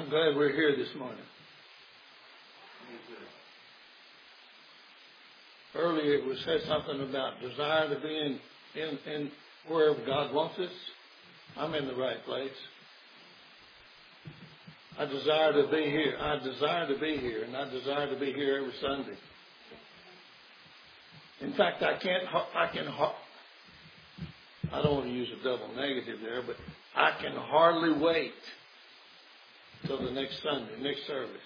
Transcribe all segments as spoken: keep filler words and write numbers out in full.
I'm glad we're here this morning. Earlier it was said something about desire to be in, in, in wherever God wants us. I'm in the right place. I desire to be here. I desire to be here, and I desire to be here every Sunday. In fact, I can't, I can, I don't want to use a double negative there, but I can hardly wait till the next Sunday, next service.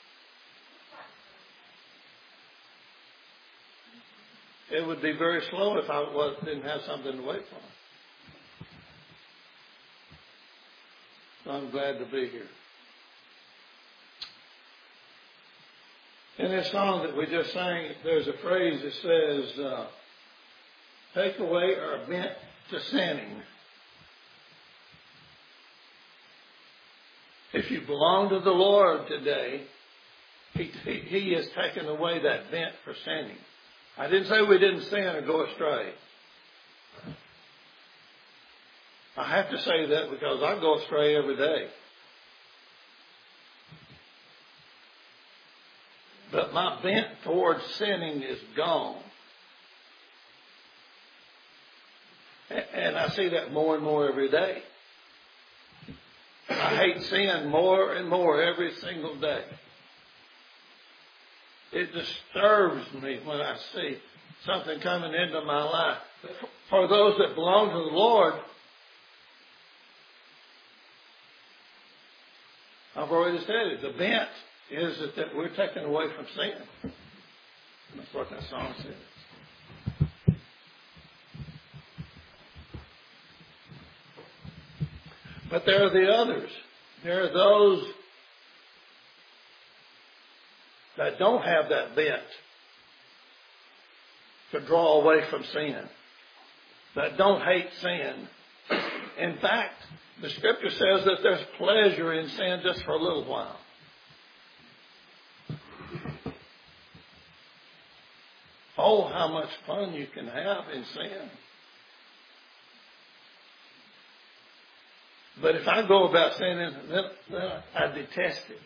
It would be very slow if I was, didn't have something to wait for. So I'm glad to be here. In this song that we just sang, there's a phrase that says, uh, take away our bent to sinning. If you belong to the Lord today, he, he, he has taken away that bent for sinning. I didn't say we didn't sin or go astray. I have to say that because I go astray every day. But my bent towards sinning is gone. And I see that more and more every day. I hate sin more and more every single day. It disturbs me when I see something coming into my life. For those that belong to the Lord, I've already said it. The bent is that, that we're taken away from sin. That's what that song says. But there are the others. There are those that don't have that bent to draw away from sin, that don't hate sin. In fact, the Scripture says that there's pleasure in sin just for a little while. Oh, how much fun you can have in sin. But if I go about sinning, then, then I detest it.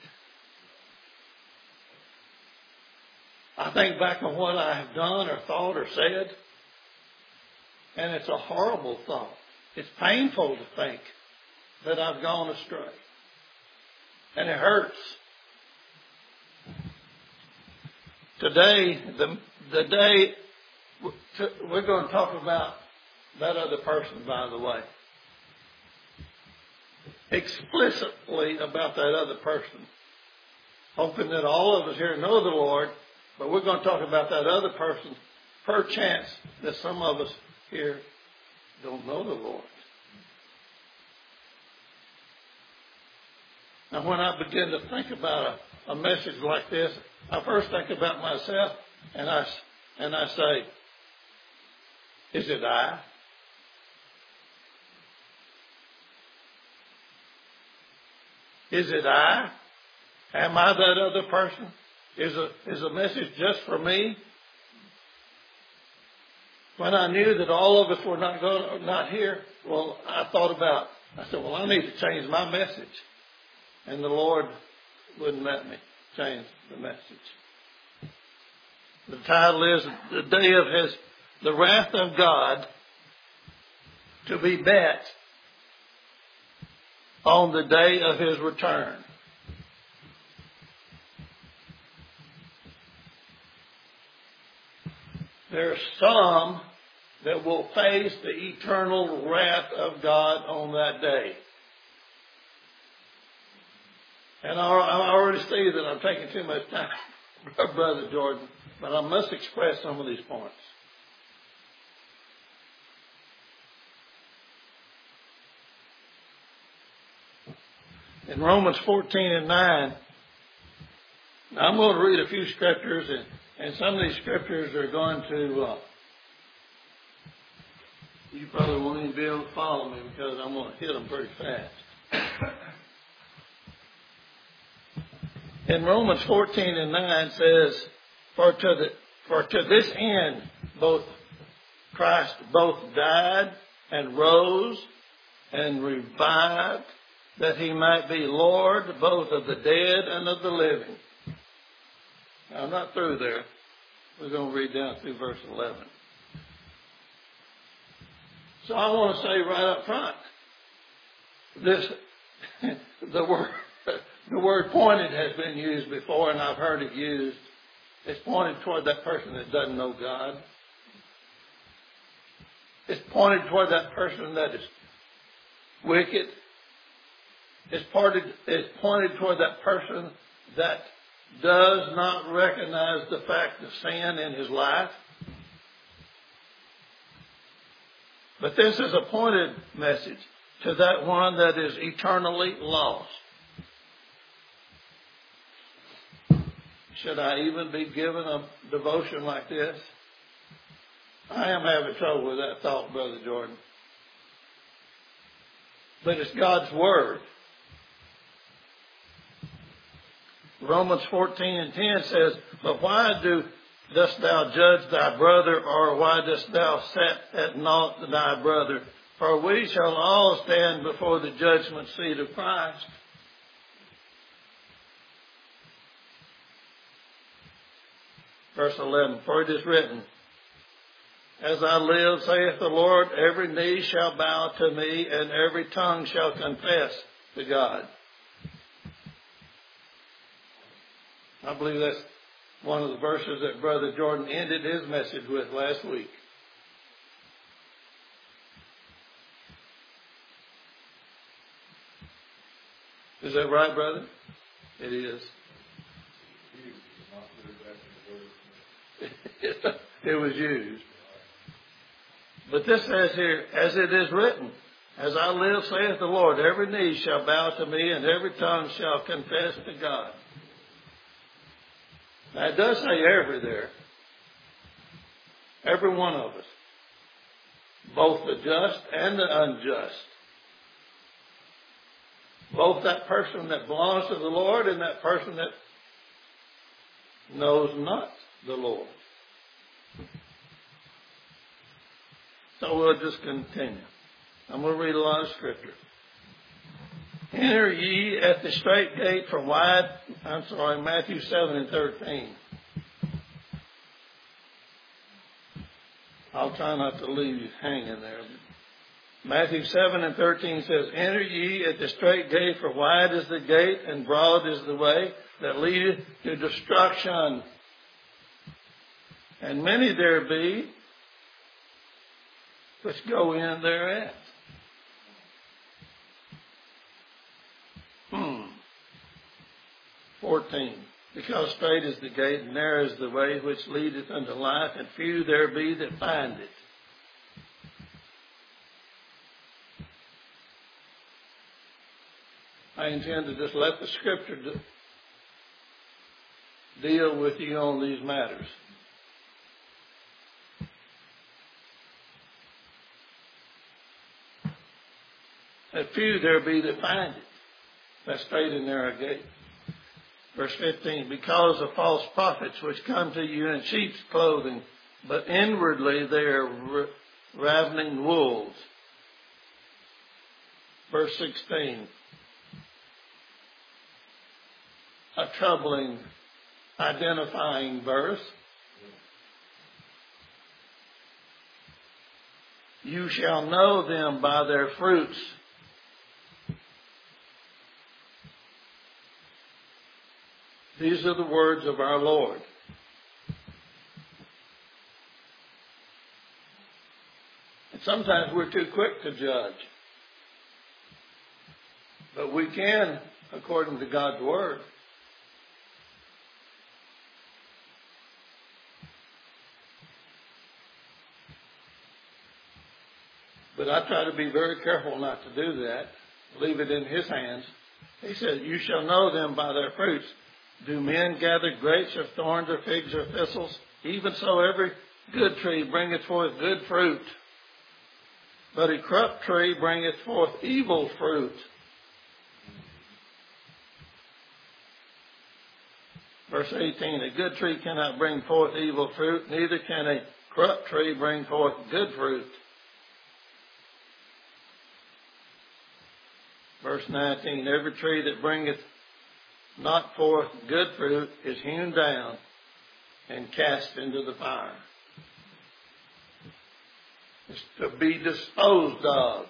I think back on what I have done or thought or said, and it's a horrible thought. It's painful to think that I've gone astray. And it hurts. Today, the, the day, we're going to talk about that other person, by the way. Explicitly about that other person. Hoping that all of us here know the Lord, but we're going to talk about that other person, perchance that some of us here don't know the Lord. Now, when I begin to think about a, a message like this, I first think about myself, and I, and I say, is it I? Is it I? Am I that other person? Is a, is a message just for me? When I knew that all of us were not going, not here, well, I thought about, I said, well, I need to change my message. And the Lord wouldn't let me change the message. The title is The Day of His, the Wrath of God to be met on the day of His return. There are some that will face the eternal wrath of God on that day. And I already see that I'm taking too much time, Brother Jordan, but I must express some of these points. In Romans fourteen and nine, I'm going to read a few scriptures, and, and some of these scriptures are going to, uh, you probably won't even be able to follow me because I'm going to hit them pretty fast. In Romans fourteen and nine says, For to the for to this end both Christ both died and rose and revived that he might be Lord both of the dead and of the living. Now, I'm not through there. We're going to read down through verse eleven. So I want to say right up front, this the word the word pointed has been used before, and I've heard it used. It's pointed toward that person that doesn't know God. It's pointed toward that person that is wicked. It's pointed, it's pointed toward that person that does not recognize the fact of sin in his life. But this is a pointed message to that one that is eternally lost. Should I even be given a devotion like this? I am having trouble with that thought, Brother Jordan. But it's God's Word. Romans fourteen and ten says, but why do dost thou judge thy brother, or why dost thou set at naught thy brother? For we shall all stand before the judgment seat of Christ. Verse eleven, for it is written, as I live, saith the Lord, every knee shall bow to me, and every tongue shall confess to God. I believe that's one of the verses that Brother Jordan ended his message with last week. Is that right, brother? It is. It was used. But this says here, as it is written, as I live, saith the Lord, every knee shall bow to me, and every tongue shall confess to God. Now, it does say every there. Every one of us. Both the just and the unjust. Both that person that belongs to the Lord and that person that knows not the Lord. So we'll just continue. I'm going to read a lot of scripture. Enter ye at the strait gate, for wide, I'm sorry, Matthew seven and thirteen. I'll try not to leave you hanging there. Matthew seven and thirteen says, enter ye at the strait gate, for wide is the gate, and broad is the way that leadeth to destruction. And many there be which go in thereat. Hmm. fourteen. Because straight is the gate, and narrow is the way which leadeth unto life, and few there be that find it. I intend to just let the Scripture deal with you on these matters. And few there be that find it. That straight and narrow gate. Verse fifteen, because of false prophets which come to you in sheep's clothing, but inwardly they are ravening wolves. Verse sixteen, a troubling, identifying verse. You shall know them by their fruits. These are the words of our Lord. And sometimes we're too quick to judge. But we can, according to God's Word. But I try to be very careful not to do that. Leave it in His hands. He said, you shall know them by their fruits. Do men gather grapes or thorns or figs or thistles? Even so every good tree bringeth forth good fruit. But a corrupt tree bringeth forth evil fruit. Verse eighteen, a good tree cannot bring forth evil fruit, neither can a corrupt tree bring forth good fruit. Verse Verse nineteen, every tree that bringeth not forth good fruit is hewn down and cast into the fire. It's to be disposed of.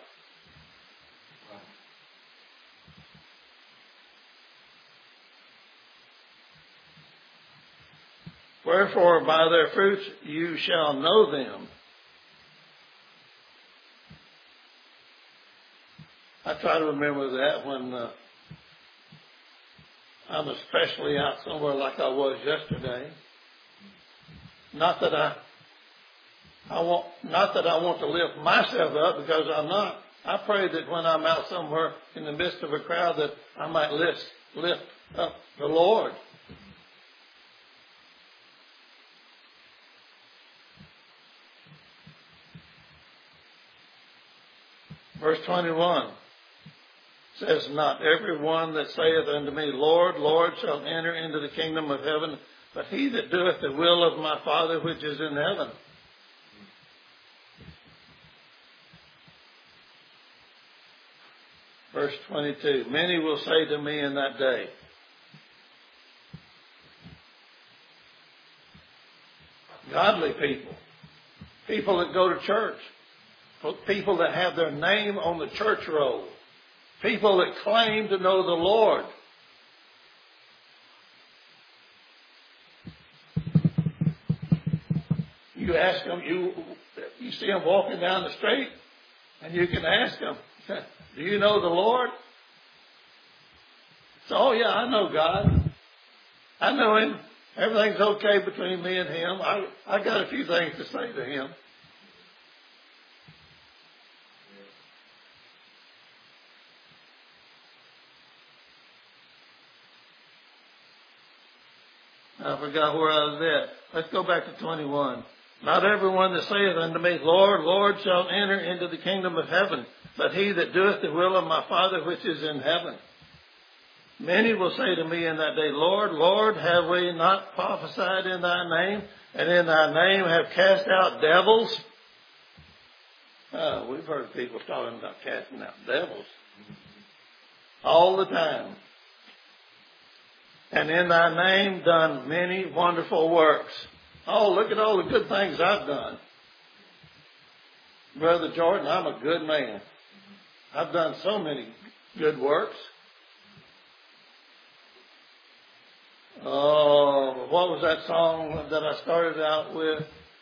Wherefore by their fruits you shall know them. I try to remember that when uh, I'm especially out somewhere like I was yesterday. Not that I, I want, not that I want to lift myself up, because I'm not. I pray that when I'm out somewhere in the midst of a crowd that I might lift, lift up the Lord. Verse twenty-one says, not every one that saith unto me, Lord, Lord, shall enter into the kingdom of heaven, but he that doeth the will of my Father which is in heaven. Verse twenty-two, many will say to me in that day, godly people, people that go to church, people that have their name on the church roll, people that claim to know the Lord. You ask them, you, you see them walking down the street, and you can ask them, do you know the Lord? So, oh yeah, I know God. I know Him. Everything's okay between me and Him. I, I got a few things to say to Him. I forgot where I was at. Let's go back to twenty-one. Not everyone that saith unto me, Lord, Lord, shall enter into the kingdom of heaven, but he that doeth the will of my Father which is in heaven. Many will say to me in that day, Lord, Lord, have we not prophesied in thy name, and in thy name have cast out devils? Uh, we've heard people talking about casting out devils all the time. And in thy name done many wonderful works. Oh, look at all the good things I've done. Brother Jordan, I'm a good man. I've done so many good works. Oh, what was that song that I started out with?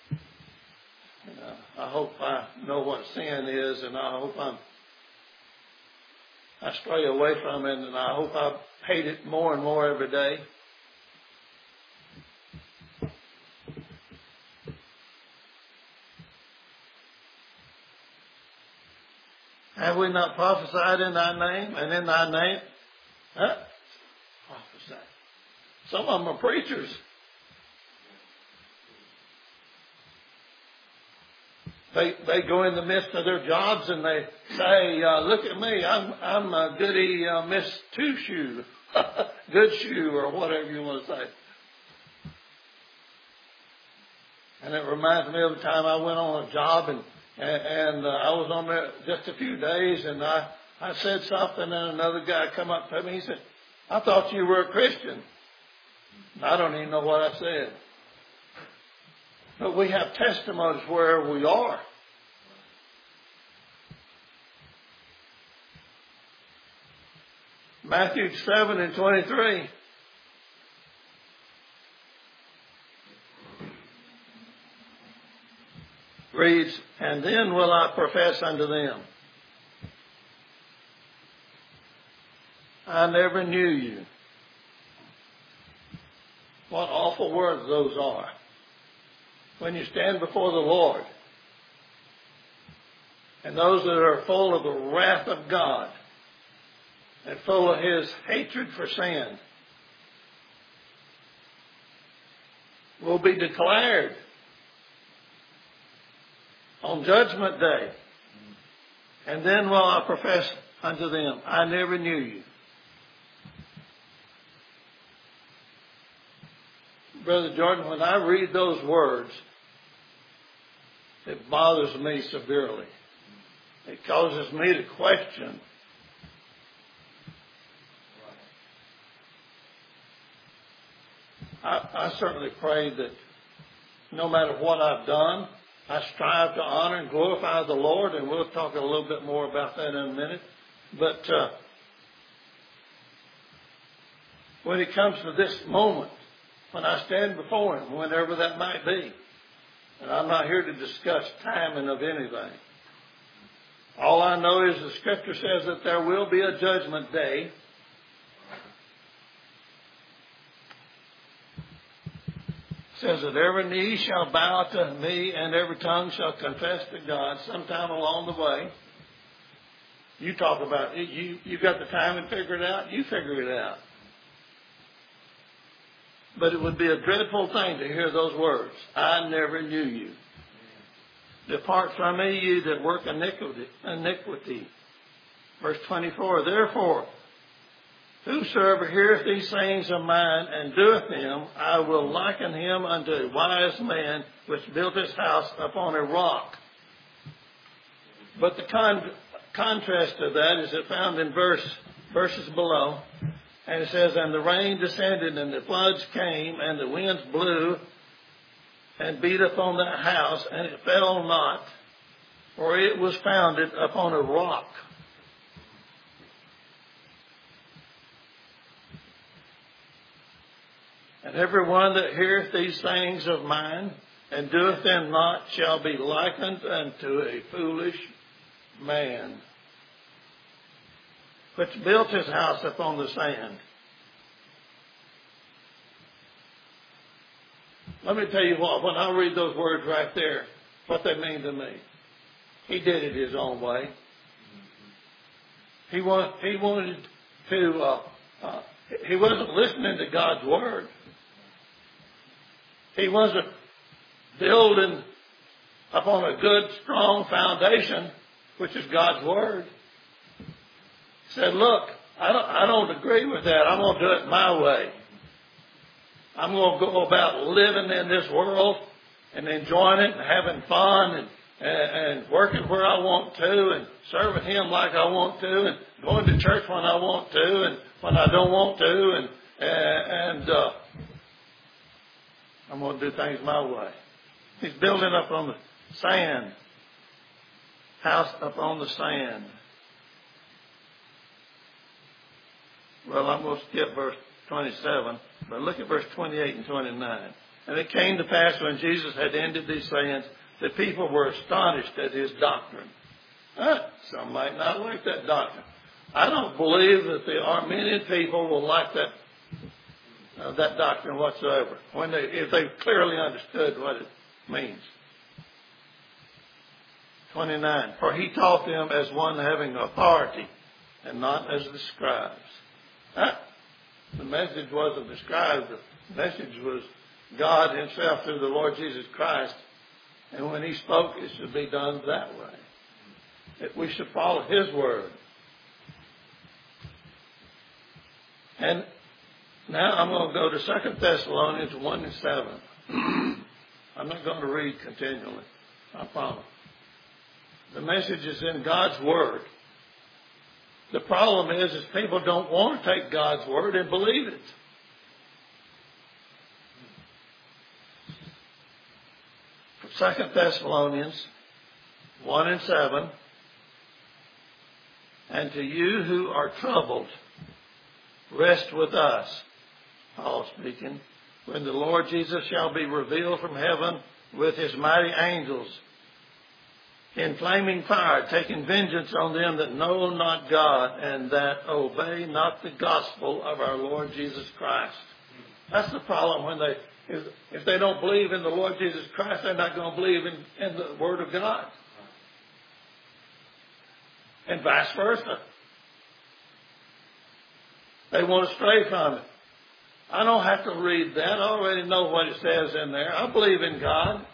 Uh, I hope I know what sin is, and I hope I'm I stray away from it, and I hope I hate it more and more every day. Have we not prophesied in thy name, and in thy name? Huh? Prophesy. Some of them are preachers. They they go in the midst of their jobs and they say, uh, look at me, I'm I'm a goody uh, Miss Two Shoe, good shoe, or whatever you want to say. And it reminds me of the time I went on a job and and, and uh, I was on there just a few days, and I I said something, and another guy come up to me. He said, I thought you were a Christian. I don't even know what I said. But we have testimonies wherever we are. Matthew seven and twenty-three. Reads, and then will I profess unto them, I never knew you. What awful words those are. When you stand before the Lord, and those that are full of the wrath of God and full of His hatred for sin will be declared on Judgment Day. And then will I profess unto them, I never knew you. Brother Jordan, when I read those words, it bothers me severely. It causes me to question I, I certainly pray that no matter what I've done, I strive to honor and glorify the Lord, and we'll talk a little bit more about that in a minute. But uh, when it comes to this moment, when I stand before Him, whenever that might be, and I'm not here to discuss timing of anything. All I know is the Scripture says that there will be a judgment day. It says that every knee shall bow to me and every tongue shall confess to God sometime along the way. You talk about it. You, you got the time and figure it out. You figure it out. But it would be a dreadful thing to hear those words. I never knew you. Depart from me, you that work iniquity. iniquity. Verse twenty-four, therefore, whosoever heareth these sayings of mine and doeth them, I will liken him unto a wise man which built his house upon a rock. But the con- contrast to that is it found in verse verses below. And it says, and the rain descended, and the floods came, and the winds blew, and beat upon that house, and it fell not, for it was founded upon a rock. And every one that heareth these things of mine, and doeth them not, shall be likened unto a foolish man, which built his house upon the sand. Let me tell you what, when I read those words right there, what they mean to me. He did it his own way. He, want, he wanted to, uh, uh, he wasn't listening to God's word. He wasn't building upon a good, strong foundation, which is God's word. Said, look, I don't, I don't agree with that. I'm going to do it my way. I'm going to go about living in this world and enjoying it and having fun and, and, and working where I want to and serving Him like I want to and going to church when I want to and when I don't want to. And, and uh, I'm going to do things my way. He's building up on the sand. House up on the sand. Well, I'm going to skip verse twenty-seven, but look at verse twenty-eight and twenty-nine. And it came to pass when Jesus had ended these sayings, the people were astonished at His doctrine. Huh? Some might not like that doctrine. I don't believe that the Armenian people will like that uh, that doctrine whatsoever, when they, if they clearly understood what it means. twenty-nine, for He taught them as one having authority, and not as the scribes. Huh? The message wasn't the scribes. The message was God Himself through the Lord Jesus Christ. And when He spoke, it should be done that way. That we should follow His word. And now I'm going to go to Second Thessalonians one and seven. I'm not going to read continually. I promise. The message is in God's word. The problem is, is people don't want to take God's word and believe it. Second Thessalonians one and seven. And to you who are troubled, rest with us, Paul speaking, when the Lord Jesus shall be revealed from heaven with His mighty angels, in flaming fire, taking vengeance on them that know not God and that obey not the gospel of our Lord Jesus Christ. That's the problem when they, if, if they don't believe in the Lord Jesus Christ, they're not going to believe in, in the Word of God. And vice versa. They want to stray from it. I don't have to read that. I already know what it says in there. I believe in God.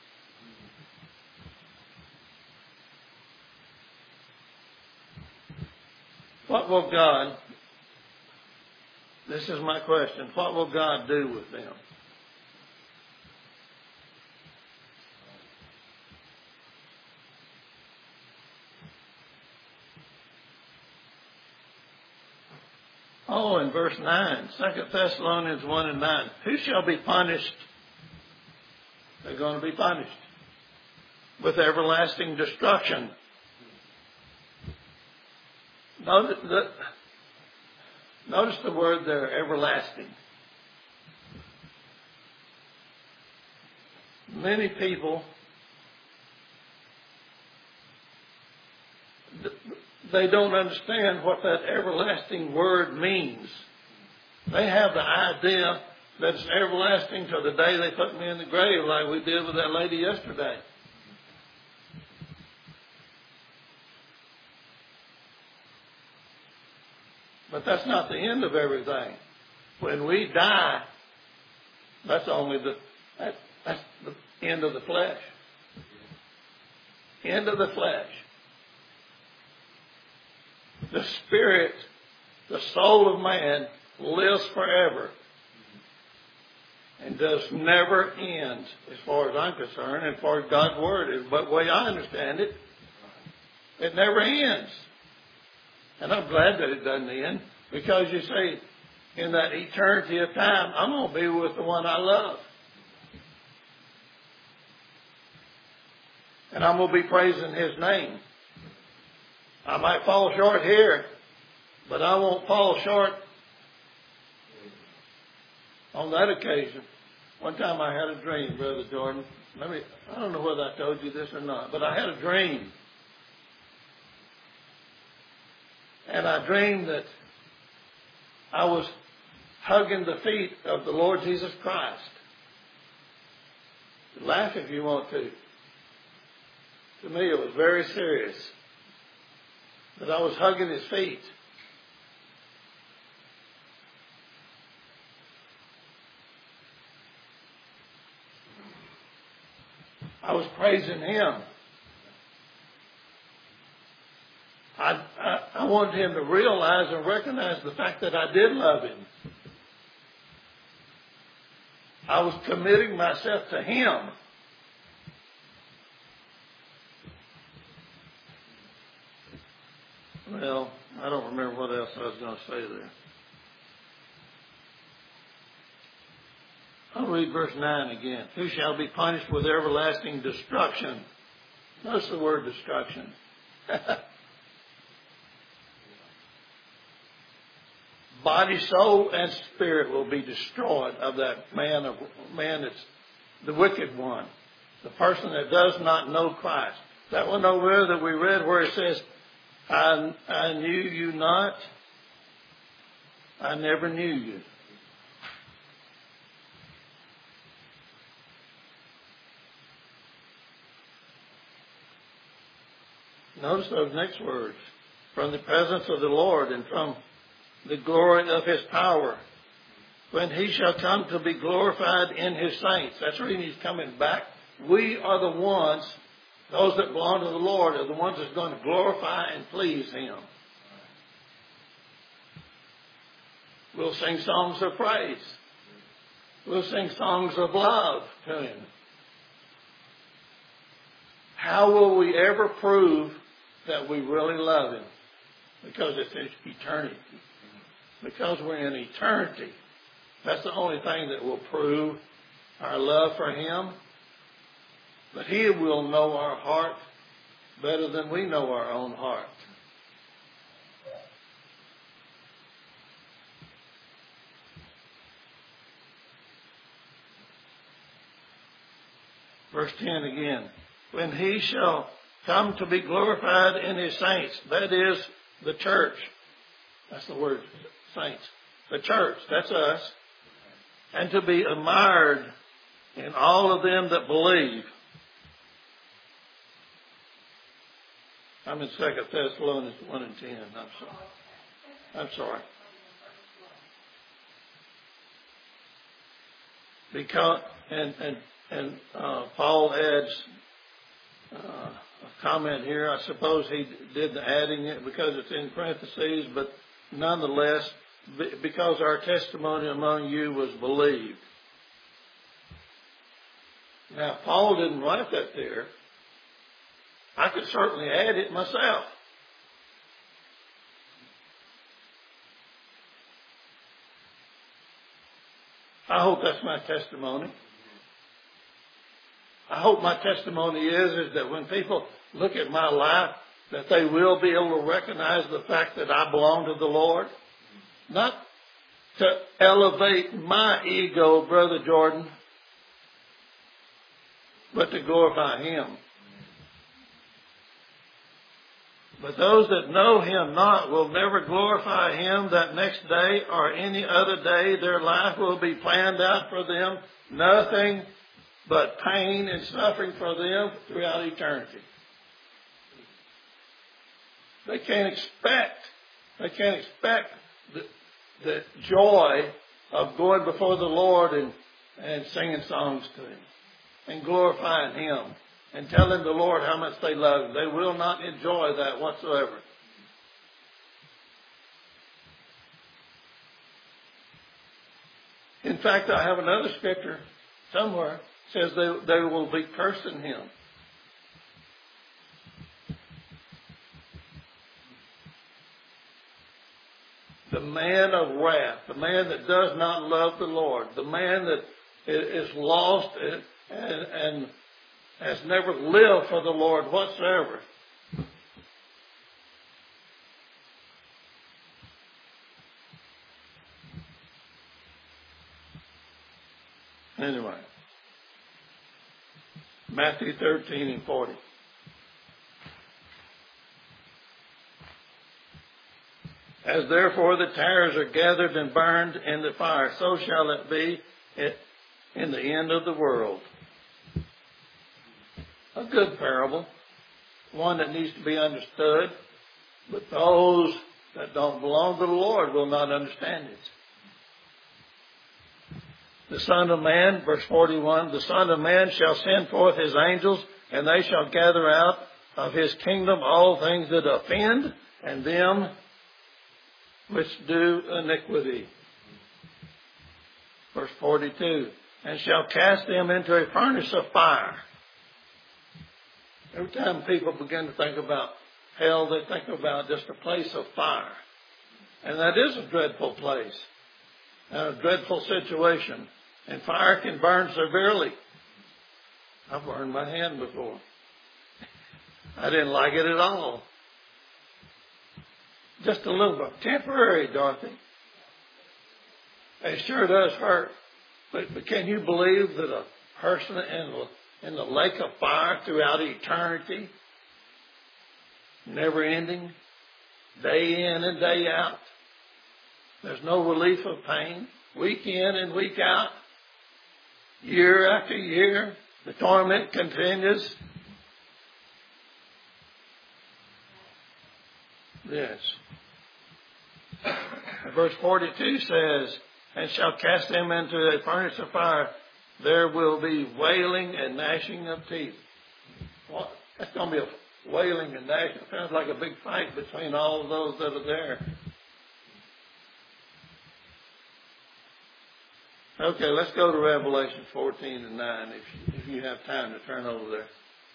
What will God, this is my question, what will God do with them? Oh, also in verse nine, Second Thessalonians one and nine, who shall be punished? They're going to be punished with everlasting destruction. Notice the, notice the word there, everlasting. Many people, they don't understand what that everlasting word means. They have the idea that it's everlasting till the day they put me in the grave, like we did with that lady yesterday. But that's not the end of everything. When we die, that's only the that, that's the end of the flesh. End of the flesh. The spirit, the soul of man, lives forever and does never end, as far as I'm concerned, and as far as God's Word is. But the way I understand it, it never ends. And I'm glad that it doesn't end, because you see, in that eternity of time, I'm going to be with the one I love. And I'm going to be praising His name. I might fall short here, but I won't fall short on that occasion. One time I had a dream, Brother Jordan. Let me, I don't know whether I told you this or not, but I had a dream. And I dreamed that I was hugging the feet of the Lord Jesus Christ. Laugh if you want to. To me, it was very serious. That I was hugging His feet. I was praising Him. I, I, I wanted Him to realize and recognize the fact that I did love Him. I was committing myself to Him. Well, I don't remember what else I was going to say there. I'll read verse nine again. Who shall be punished with everlasting destruction? Notice the word destruction. Body, soul, and spirit will be destroyed of that man, of man that's the wicked one. The person that does not know Christ. That one over there that we read where it says, I, I knew you not. I never knew you. Notice those next words. From the presence of the Lord and from the glory of His power. When He shall come to be glorified in His saints. That's the reason He's coming back. We are the ones, those that belong to the Lord, are the ones that's going to glorify and please Him. We'll sing songs of praise. We'll sing songs of love to Him. How will we ever prove that we really love Him? Because it's eternity. Because we're in eternity. That's the only thing that will prove our love for Him. But He will know our heart better than we know our own heart. Verse ten again. When He shall come to be glorified in His saints, that is the church. That's the word, saints. The church, that's us. And to be admired in all of them that believe. I'm in Second Thessalonians one and ten. I'm sorry. I'm sorry. Because, and, and, and uh, Paul adds uh, a comment here. I suppose he did the adding it because it's in parentheses, but nonetheless, because our testimony among you was believed. Now, Paul didn't write that there. I could certainly add it myself. I hope that's my testimony. I hope my testimony is, is that when people look at my life, that they will be able to recognize the fact that I belong to the Lord. Not to elevate my ego, Brother Jordan, but to glorify Him. But those that know Him not will never glorify Him that next day or any other day. Their life will be planned out for them. Nothing but pain and suffering for them throughout eternity. They can't expect, they can't expect the, the joy of going before the Lord and, and singing songs to Him and glorifying Him and telling the Lord how much they love Him. They will not enjoy that whatsoever. In fact, I have another scripture somewhere says they, they will be cursing Him. The man of wrath, the man that does not love the Lord, the man that is lost and, and has never lived for the Lord whatsoever. Anyway, Matthew thirteen and forty. As therefore the tares are gathered and burned in the fire, so shall it be in the end of the world. A good parable, one that needs to be understood, but those that don't belong to the Lord will not understand it. The Son of Man, verse forty-one, the Son of Man shall send forth His angels, and they shall gather out of His kingdom all things that offend, and them which do iniquity. Verse forty-two, and shall cast them into a furnace of fire. Every time people begin to think about hell, they think about just a place of fire. And that is a dreadful place and a dreadful situation. And fire can burn severely. I've burned my hand before. I didn't like it at all. Just a little bit. Temporary, Dorothy. It sure does hurt. But, but can you believe that a person in the, in the lake of fire throughout eternity, never ending, day in and day out, there's no relief of pain, week in and week out, year after year, the torment continues? Yes. Verse forty-two says, and shall cast them into a furnace of fire. There will be wailing and gnashing of teeth. Well, that's going to be a wailing and gnashing. It sounds like a big fight between all of those that are there. Okay, let's go to Revelation fourteen and nine if, if you have time to turn over there.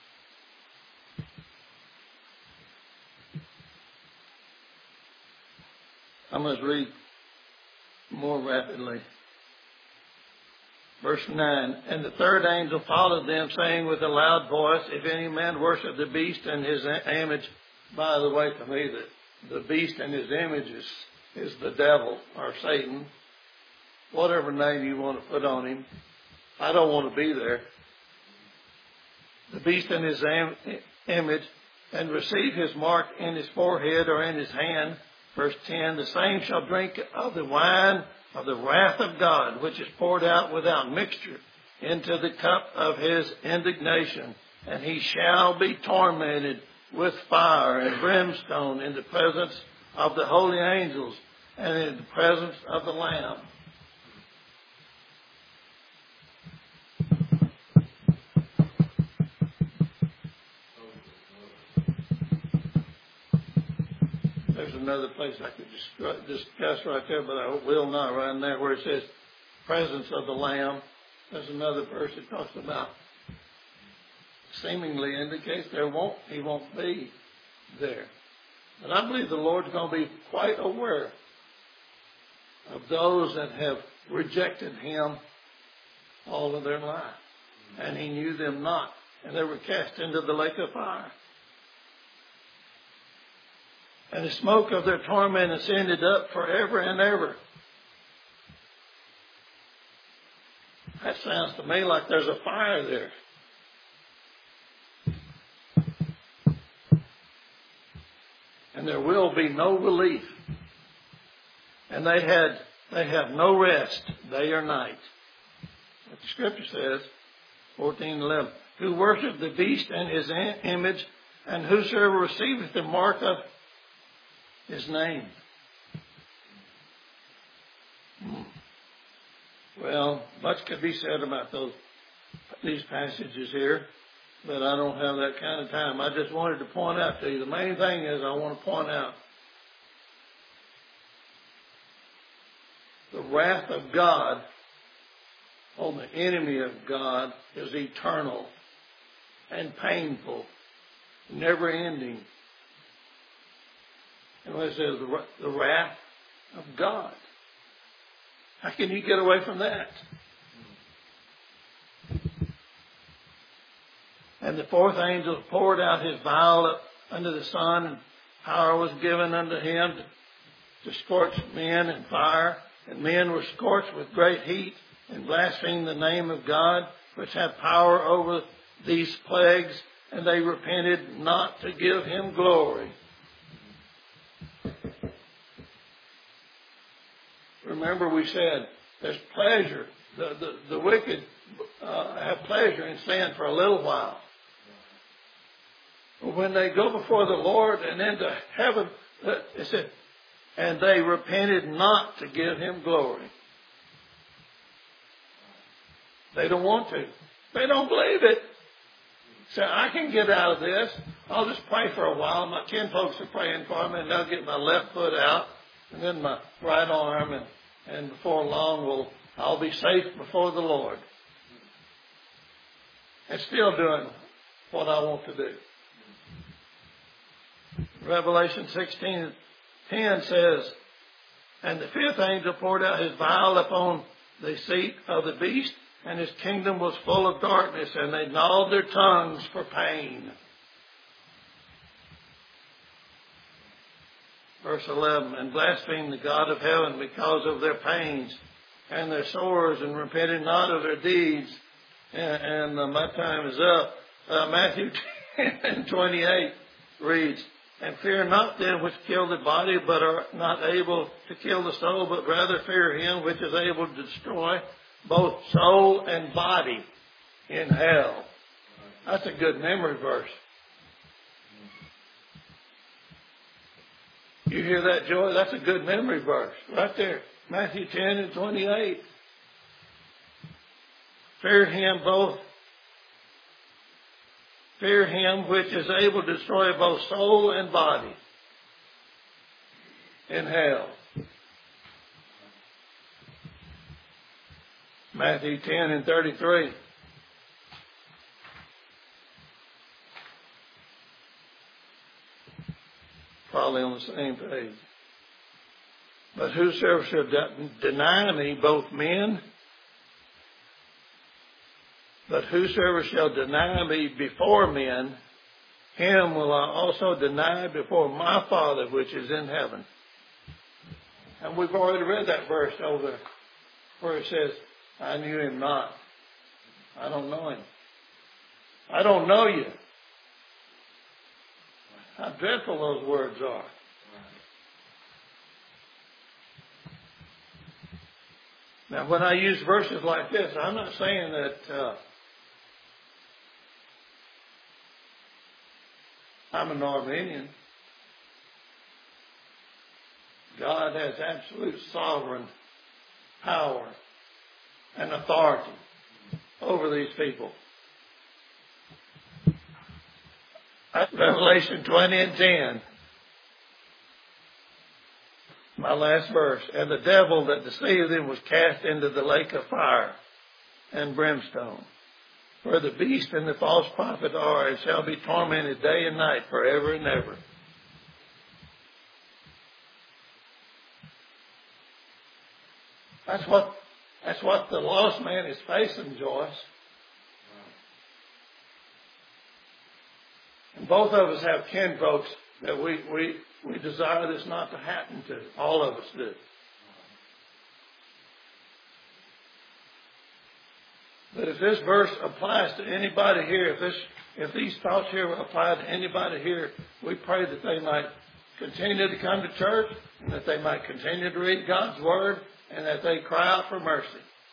I must read more rapidly. Verse nine, and the third angel followed them, saying with a loud voice, if any man worship the beast and his image, by the way, to me, the, the beast and his image is, is the devil or Satan, whatever name you want to put on him. I don't want to be there. The beast and his am, image, and receive his mark in his forehead or in his hand. Verse ten, the same shall drink of the wine of the wrath of God, which is poured out without mixture into the cup of His indignation. And he shall be tormented with fire and brimstone in the presence of the holy angels and in the presence of the Lamb. There's another place I could discuss right there, but I will not. Right in there where it says presence of the Lamb. There's another verse that talks about, seemingly indicates there won't, he won't be there. But I believe the Lord's going to be quite aware of those that have rejected him all of their life. And he knew them not. And they were cast into the lake of fire. And the smoke of their torment ascended up forever and ever. That sounds to me like there's a fire there. And there will be no relief. And they had they have no rest day or night. What the scripture says, fourteen eleven, who worship the beast and his image, and whosoever receiveth the mark of his name. Hmm. Well, much could be said about those these passages here, but I don't have that kind of time. I just wanted to point out to you. The main thing is I want to point out the wrath of God on the enemy of God is eternal and painful, never ending. And what it says, the, the wrath of God. How can you get away from that? And the fourth angel poured out his vial under the sun, and power was given unto him to, to scorch men in fire. And men were scorched with great heat, and blasphemed the name of God, which had power over these plagues, and they repented not to give him glory. Remember we said there's pleasure. The, the, the wicked uh, have pleasure in sin for a little while. But when they go before the Lord and into heaven, it said, and they repented not to give him glory. They don't want to. They don't believe it. So I can get out of this. I'll just pray for a while. My kin folks are praying for me, and they'll get my left foot out, and then my right arm, and, and before long we'll, I'll be safe before the Lord. And still doing what I want to do. Revelation sixteen ten says, and the fifth angel poured out his vial upon the seat of the beast, and his kingdom was full of darkness, and they gnawed their tongues for pain. Verse eleven, and blasphemed the God of heaven because of their pains and their sores, and repented not of their deeds. And, and uh, my time is up. Uh, Matthew ten twenty-eight reads, and fear not them which kill the body, but are not able to kill the soul, but rather fear him which is able to destroy both soul and body in hell. That's a good memory verse. You hear that, Joy? That's a good memory verse right there. Matthew ten and twenty-eight. Fear him both. Fear him which is able to destroy both soul and body in hell. Matthew ten and thirty-three. Probably on the same page. But whosoever shall de- deny me, both men, but whosoever shall deny me before men, him will I also deny before my Father which is in heaven. And we've already read that verse over where it says, I knew him not. I don't know him. I don't know you. How dreadful those words are. Now, when I use verses like this, I'm not saying that uh, I'm an Arminian. God has absolute sovereign power and authority over these people. Revelation twenty and ten. My last verse. And the devil that deceived them was cast into the lake of fire and brimstone, where the beast and the false prophet are, and shall be tormented day and night forever and ever. That's what That's what the lost man is facing, Joyce. And both of us have kinfolks that we, we, we desire this not to happen to. All of us do. But if this verse applies to anybody here, if this, if these thoughts here apply to anybody here, we pray that they might continue to come to church, and that they might continue to read God's Word, and that they cry out for mercy.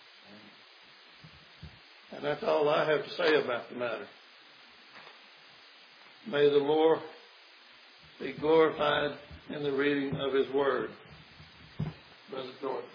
And that's all I have to say about the matter. May the Lord be glorified in the reading of His Word. Brother Jordan.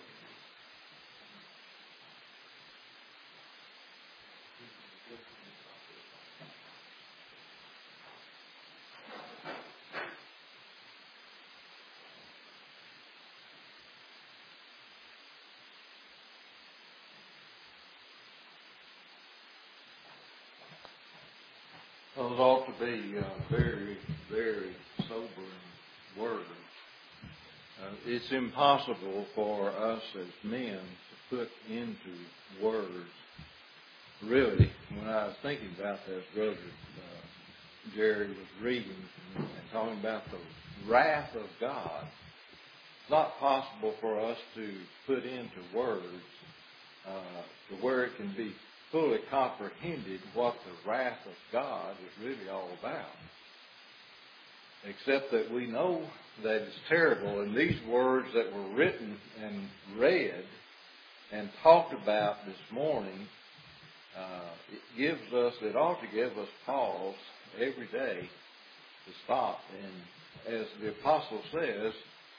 Those ought to be uh, very, very sobering words. Uh, it's impossible for us as men to put into words. Really, when I was thinking about that, Brother uh, Jerry was reading and, and talking about the wrath of God, it's not possible for us to put into words uh, to where it can be fully comprehended what the wrath of God is really all about. Except that we know that it's terrible. And these words that were written and read and talked about this morning, uh, it gives us, it ought to give us pause every day to stop. And as the apostle says,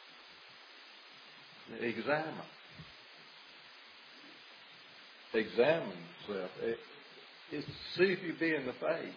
examine. Examine yourself. It, it's to see if you be in the faith,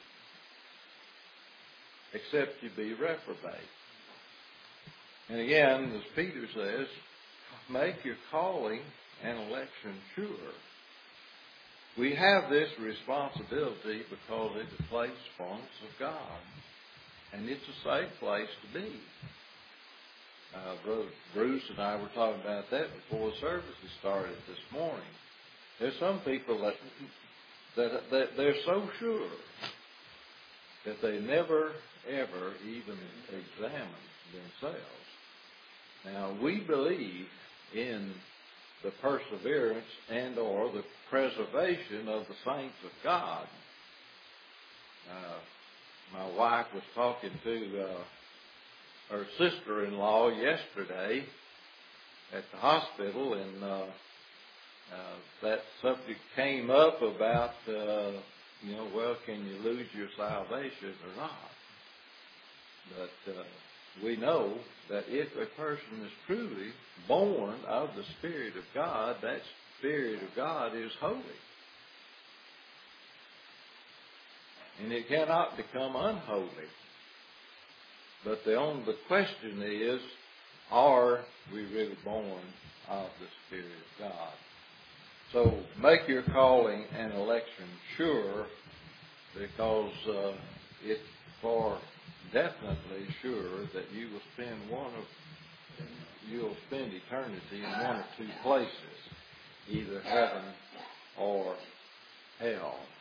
except you be reprobate. And again, as Peter says, make your calling and election sure. We have this responsibility because it's a place promise of God, and it's a safe place to be. Uh, Brother Bruce and I were talking about that before the services started this morning. There's some people that, that that they're so sure that they never, ever even examine themselves. Now, we believe in the perseverance and or the preservation of the saints of God. Uh, my wife was talking to uh, her sister-in-law yesterday at the hospital, and uh, Uh, that subject came up about, uh, you know, well, can you lose your salvation or not? But uh, we know that if a person is truly born of the Spirit of God, that Spirit of God is holy. And it cannot become unholy. But the only the question is, are we really born of the Spirit of God? So make your calling and election sure, because uh, it's for definitely sure that you will spend one of you will spend eternity in one of two places, either heaven or hell.